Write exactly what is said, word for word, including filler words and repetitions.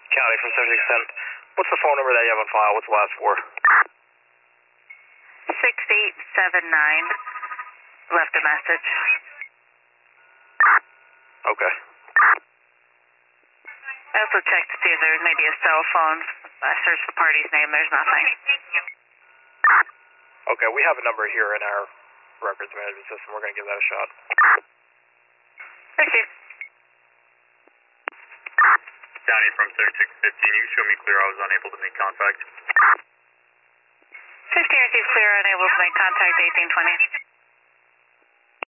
County from thirty-six ten. What's the phone number that you have on file? What's the last four? six eight seven nine. Left a message. Okay. I also checked to see if there was maybe a cell phone. I searched the party's name. There's nothing. Okay, we have a number here in our records management system. We're going to give that a shot. Thank you. County from thirty-six fifteen. You show me clear. I was unable to make contact. fifteen received clear, unable to make contact, eighteen twenty.